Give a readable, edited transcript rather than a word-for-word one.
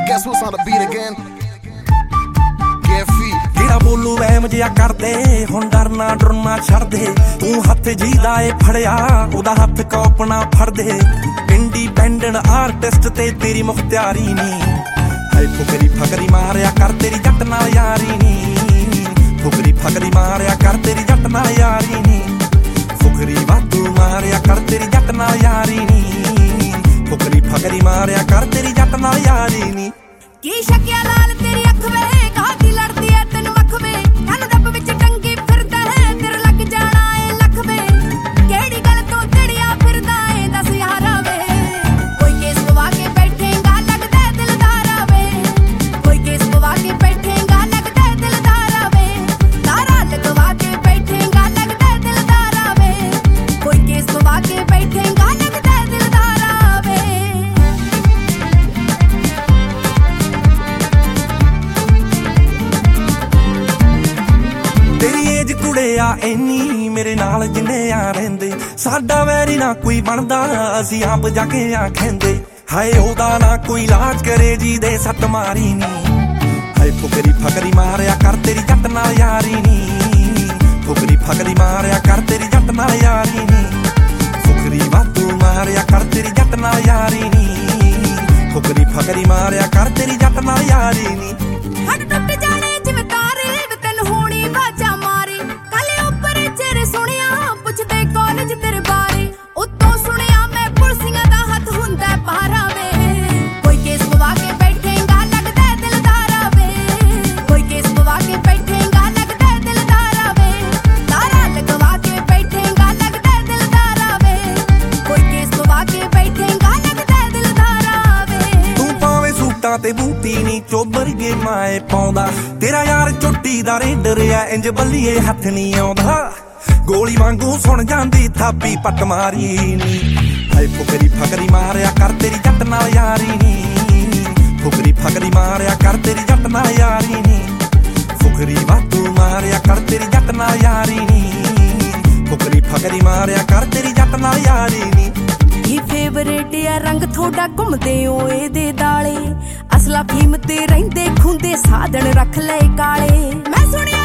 guess what's on the beat again? Get free. ਜਿਹੜਾ ਬੋਲੂ ਵਹਿਮ ਜਿਹਾ ਕਰਦੇ ਹੁਣ ਡਰਨਾ ਡਰਨਾ ਛੱਡ ਦੇ ਤੂੰ ਹੱਥ ਜਿਹਦਾ ਏ ਫੜਿਆ ਉਹਦਾ ਹੱਥ ਕੋਪਣਾ ਫੜ ਦੇ ਇੰਡੀਪੈਂਡੈਂਟ ਆਰਟਿਸਟ ਤੇ ਤੇਰੀ ਮੁਖਤਿਆਰੀ ਨੀ ਹਾਏ ਫੁਕਰੀ ਫਕਰੀ ਮਾਰਿਆ ਕਰ ਤੇਰੀ ਜੱਟ ਨਾਲ ਯਾਰੀ ਨੀ ਫੁਕਰੀ ਫਕਰੀ ਮਾਰਿਆ ਕਰ ਤੇਰੀ ਜੱਟ ਨਾਲ ਯਾਰੀ ਨੀ ਫੁਕਰੀ ਵਾਧੂ ਮਾਰਿਆ ਕਰ ਤੇਰੀ ਜੱਟ ਨਾਲ ਯਾਰੀ ਨੀ ਫੁਕਰੀ ਫਕਰੀ ਮਾਰਿਆ ਕਰ ਤੇਰੀ ਜੱਟ ਨਾਲ ਯਾਰੀ ਨੀ ਕੀ ਸ਼ਕਿਆ ਲਾਲ ਤੇਰੀ ਅੱਖ ਵੇ ਕਾਹਦੀ ਲੜਦੀ ਐ ਤੈਨੂੰ ਅੱਖ ਵੇ ਤੈਨੂੰ ਦੱਬ ਵਿੱਚ ਟੰਗੀ ਫਿਰਦਾ ਹੈ ਤੇਰੇ ਲੱਗ ਜਾਣਾ ਏ ਲੱਖ ਵੇ ਕਿਹੜੀ ਗੱਲ ਤੋਂ ਤੜਿਆ ਫਿਰਦਾ ਏ ਦੱਸ ਯਾਰਾ ਵੇ ਕੋਈ ਕੇਸ ਪਵਾ ਕੇ ਬੈਠੇਗਾ ਲੱਗਦਾ ਦਿਲਦਾਰਾ ਵੇ ਕੋਈ ਕੇਸ ਪਵਾ ਕੇ ਬੈਠੇਗਾ ਲੱਗਦਾ ਦਿਲਦਾਰਾ ਵੇ ਤਾਰਾ ਲਗਵਾ ਕੇ ਬੈਠੇਗਾ ਲੱਗਦਾ ਦਿਲਦਾਰਾ ਵੇ ਕੋਈ ਕੇਸ ਪਵਾ ਕੇ ਬੈਠੇਗਾ ਲੱਗਦਾ ਦਿਲਦਾਰਾ ਵੇ ਕੁੜਿਆ ਇੰਨੀ ਮੇਰੇ ਨਾਲ ਜਿੰਨੇ ਆ ਰਹਿੰਦੇ ਸਾਡਾ ਵੈਰੀ ਨਾ ਕੋਈ ਬਣਦਾ ਅਸੀਂ ਆਪ ਜਾ ਕੇ ਆਖੈਂਦੇ ਹਾਏ ਉਹਦਾ ਨਾ ਕੋਈ ਇਲਾਜ ਕਰੇ ਜੀ ਦੇ ਸੱਟ ਮਾਰੀ ਨੀ ਹਾਏ ਫੁਕਰੀ ਫਕਰੀ ਮਾਰਿਆ ਕਰ ਤੇਰੀ ਜੱਟ ਨਾਲ ਯਾਰੀ ਨੀ ਫੁਕਰੀ ਫਕਰੀ ਮਾਰਿਆ ਕਰ ਤੇਰੀ ਜੱਟ ਨਾਲ ਯਾਰੀ ਨੀ ਫੁਕਰੀ ਵਾਧੂ ਮਾਰਿਆ ਕਰ ਤੇਰੀ ਜੱਟ ਨਾਲ ਯਾਰੀ ਨੀ ਫੁਕਰੀ ਫਕਰੀ ਮਾਰਿਆ ਕਰ ਤੇਰੀ ਜੱਟ ਨਾਲ ਯਾਰੀ ਨੀ ਹੱਡ ਟੁੱਟ ਜਾਣੇ ਜਿਵੇਂ ਤਾਰੇ ਵੇ ਤੈਨੂੰ ਹੋਣੀ ਬਾਜਾ ਮਾਰੇ ਕੱਲ ਉੱਪਰ ਚਿਹਰੇ ਸੁਣਿਆ ਪੁੱਛਦੇ ਕਾਲਜ ਤੇਰੇ ਬਾਰੇ ਉੱਤੋਂ ਸੁਣਿਆ ਮੈਂ ਪੁਲਸੀਆਂ ਦਾ ਹੱਥ ਹੁੰਦਾ ਪਹਾਰਾ ਵੇ ਕੋਈ ਕੇਸ ਪਵਾ ਕੇ ਬੈਠੇਗਾ ਲੱਗਦਾ ਦਿਲਦਾਰਾ ਵੇ ਕੋਈ ਕੇਸ ਪਵਾ ਕੇ ਬੈਠੇਗਾ ਲੱਗਦਾ ਦਿਲਦਾਰਾ ਵੇ ਤਾਰਾ ਲਗਵਾ ਕੇ ਬੈਠੇਗਾ ਲੱਗਦਾ ਦਿਲਦਾਰਾ ਵੇ ਕੋਈ ਕੇਸ ਪਵਾ ਕੇ ਬੈਠੇਗਾ ਲੱਗਦਾ ਦਿਲਦਾਰਾ ਵੇ ਤੂੰ ਪਾਵੇਂ ਸੂਟਾਂ ਤੇ ਬੂਟੀ ਨੀ ਚੋਬਰ ਗੇ ਮਾਏ ਪਾਉਂਦਾ ਤੇਰਾ ਯਾਰ ਚੁੱਟੀ ਦਾ ਰੇਡਰ ਆ ਇੰਜ ਬੱਲੀਏ ਹੱਥ ਨੀ ਆਉਂਦਾ ਗੋਲੀ ਵਾਂਗੂ ਸੁਣ ਜਾਂਦੀ ਥਾਪੀ ਪੱਟ ਮਾਰੀ ਨੀ ਹਾਏ ਫੁਕਰੀ ਫਕਰੀ ਮਾਰਿਆ ਕਰ ਤੇਰੀ ਜੱਟ ਨਾਲ ਯਾਰੀ ਨੀ ਫੁਕਰੀ ਫਕਰੀ ਮਾਰਿਆ ਕਰ ਤੇਰੀ ਜੱਟ ਨਾਲ ਯਾਰੀ ਨੀ ਫੁਕਰੀ ਵਾਧੂ ਮਾਰਿਆ ਕਰ ਤੇਰੀ ਜੱਟ ਨਾਲ ਯਾਰੀ ਨੀ ਫੁਕਰੀ ਫਕਰੀ ਮਾਰਿਆ ਕਰ ਤੇਰੀ ਜੱਟ ਨਾਲ ਯਾਰੀ ਨੀ ਇਹ ਫੇਵਰੇਟ ਆ ਰੰਗ ਥੋੜਾ ਘੁੰਮਦੇ ਓ ਇਹਦੇ ਦਾਲੇ ਅਸਲਾ ਫੀਮ ਤੇ ਰਹਿੰਦੇ ਖੁੰਦੇ ਸਾਧਨ ਰੱਖ ਲਏ ਕਾਲੇ ਮੈਂ ਸੁਣਿਆ